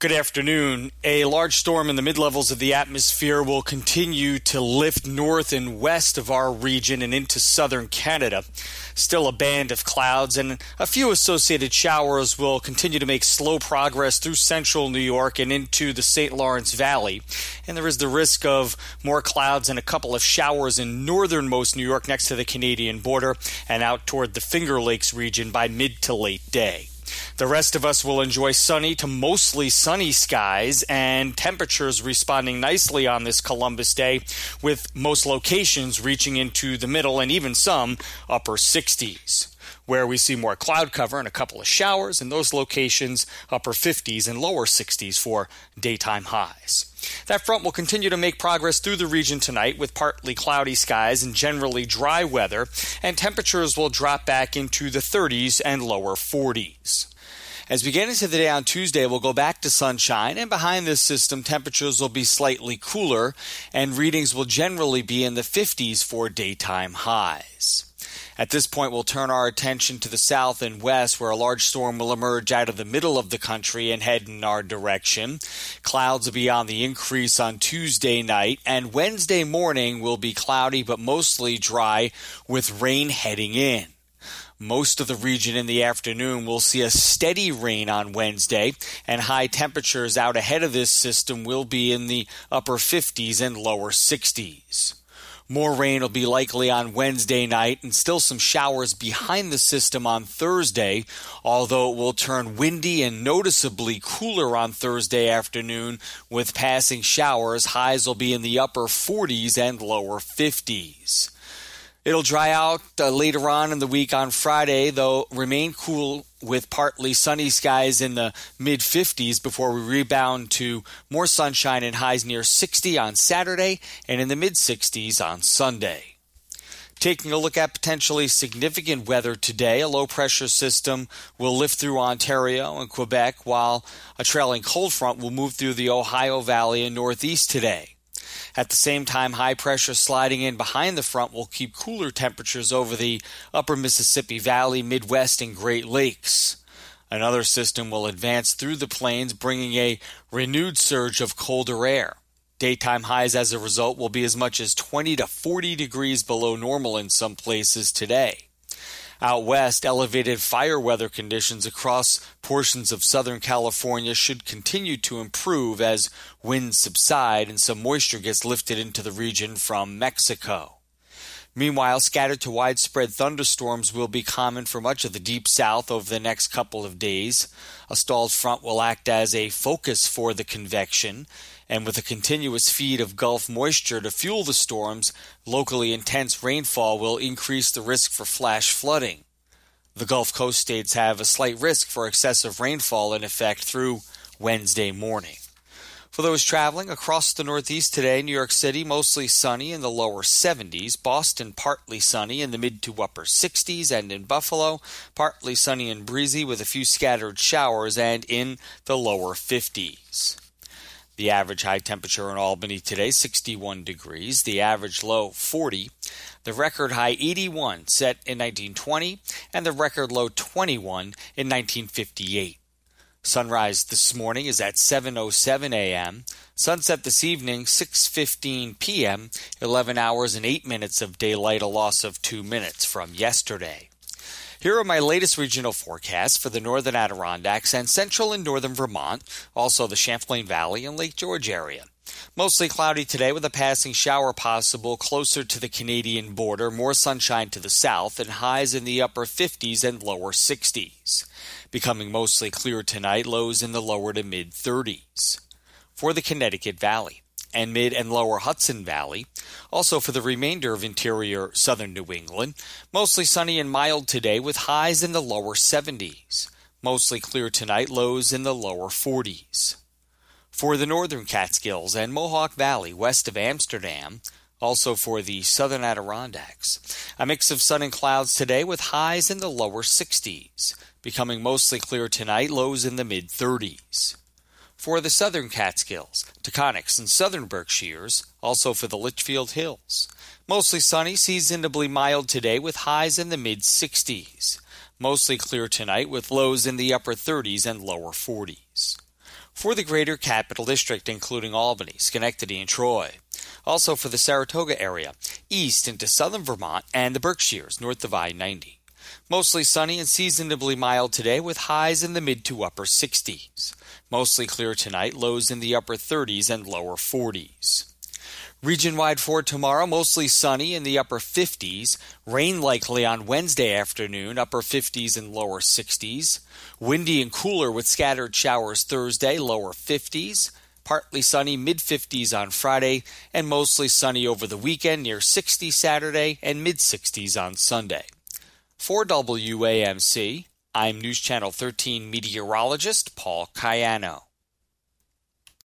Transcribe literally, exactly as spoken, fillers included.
Good afternoon. A large storm in the mid-levels of the atmosphere will continue to lift north and west of our region and into southern Canada. Still a band of clouds and a few associated showers will continue to make slow progress through central New York and into the Saint Lawrence Valley. And there is the risk of more clouds and a couple of showers in northernmost New York next to the Canadian border and out toward the Finger Lakes region by mid to late day. The rest of us will enjoy sunny to mostly sunny skies and temperatures responding nicely on this Columbus Day, with most locations reaching into the middle and even some upper sixties. Where we see more cloud cover and a couple of showers, in those locations upper fifties and lower sixties for daytime highs. That front will continue to make progress through the region tonight with partly cloudy skies and generally dry weather, and temperatures will drop back into the thirties and lower forties. As we get into the day on Tuesday, we'll go back to sunshine, and behind this system, temperatures will be slightly cooler, and readings will generally be in the fifties for daytime highs. At this point, we'll turn our attention to the south and west, where a large storm will emerge out of the middle of the country and head in our direction. Clouds will be on the increase on Tuesday night, and Wednesday morning will be cloudy but mostly dry with rain heading in. Most of the region in the afternoon will see a steady rain on Wednesday, and high temperatures out ahead of this system will be in the upper fifties and lower sixties. More rain will be likely on Wednesday night and still some showers behind the system on Thursday, although it will turn windy and noticeably cooler on Thursday afternoon with passing showers. Highs will be in the upper forties and lower fifties. It'll dry out uh, later on in the week on Friday, though remain cool with partly sunny skies in the mid-fifties before we rebound to more sunshine and highs near sixty on Saturday and in the mid-sixties on Sunday. Taking a look at potentially significant weather today, a low-pressure system will lift through Ontario and Quebec, while a trailing cold front will move through the Ohio Valley and Northeast today. At the same time, high pressure sliding in behind the front will keep cooler temperatures over the upper Mississippi Valley, Midwest, and Great Lakes. Another system will advance through the plains, bringing a renewed surge of colder air. Daytime highs as a result will be as much as twenty to forty degrees below normal in some places today. Out west, elevated fire weather conditions across portions of Southern California should continue to improve as winds subside and some moisture gets lifted into the region from Mexico. Meanwhile, scattered to widespread thunderstorms will be common for much of the deep south over the next couple of days. A stalled front will act as a focus for the convection, and with a continuous feed of Gulf moisture to fuel the storms, locally intense rainfall will increase the risk for flash flooding. The Gulf Coast states have a slight risk for excessive rainfall in effect through Wednesday morning. For those traveling across the Northeast today, New York City mostly sunny in the lower seventies, Boston partly sunny in the mid to upper sixties, and in Buffalo partly sunny and breezy with a few scattered showers and in the lower fifties. The average high temperature in Albany today, sixty-one degrees. The average low, forty. The record high, eighty-one, set in nineteen twenty, and the record low, twenty-one, in nineteen fifty-eight. Sunrise this morning is at seven oh seven a.m. Sunset this evening, six fifteen p.m., eleven hours and eight minutes of daylight, a loss of two minutes from yesterday. Here are my latest regional forecasts for the northern Adirondacks and central and northern Vermont, also the Champlain Valley and Lake George area. Mostly cloudy today with a passing shower possible closer to the Canadian border, more sunshine to the south, and highs in the upper fifties and lower sixties. Becoming mostly clear tonight, lows in the lower to mid-thirties. For the Connecticut Valley and mid and lower Hudson Valley, also for the remainder of interior southern New England, mostly sunny and mild today with highs in the lower seventies. Mostly clear tonight, lows in the lower forties. For the northern Catskills and Mohawk Valley west of Amsterdam, also for the southern Adirondacks, a mix of sun and clouds today with highs in the lower sixties. Becoming mostly clear tonight, lows in the mid-thirties. For the southern Catskills, Taconics, and southern Berkshires, also for the Litchfield Hills. Mostly sunny, seasonably mild today with highs in the mid-sixties. Mostly clear tonight with lows in the upper thirties and lower forties. for the greater Capital District, including Albany, Schenectady, and Troy. Also for the Saratoga area, east into southern Vermont and the Berkshires, north of I ninety. Mostly sunny and seasonably mild today with highs in the mid to upper sixties. Mostly clear tonight, lows in the upper thirties and lower forties. Region-wide for tomorrow, mostly sunny in the upper fifties. Rain likely on Wednesday afternoon, upper fifties and lower sixties. Windy and cooler with scattered showers Thursday, lower fifties. Partly sunny, mid-fifties on Friday, and mostly sunny over the weekend, near sixty Saturday and mid-sixties on Sunday. For W A M C, I'm News Channel thirteen meteorologist Paul Cayano.